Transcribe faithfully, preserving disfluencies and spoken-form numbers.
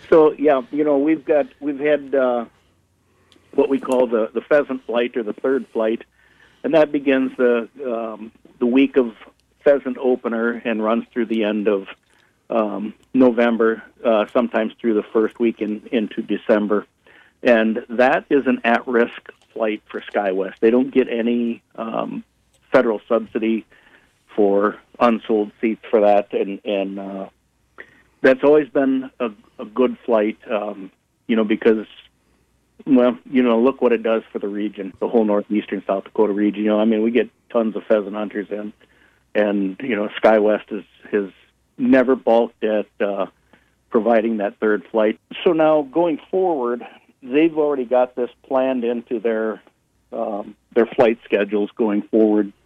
So yeah, you know we've got we've had uh, what we call the, the pheasant flight or the third flight, and that begins the um, the week of pheasant opener and runs through the end of um, November, uh, sometimes through the first week in, into December, and that is an at-risk flight for SkyWest. They don't get any um, federal subsidy for unsold seats for that, and and uh, that's always been a, a good flight, um, you know, because, well, you know, look what it does for the region, the whole northeastern South Dakota region. You know, I mean, we get tons of pheasant hunters in, and, you know, SkyWest is, has never balked at uh, providing that third flight. So now going forward, they've already got this planned into their um, their flight schedules going forward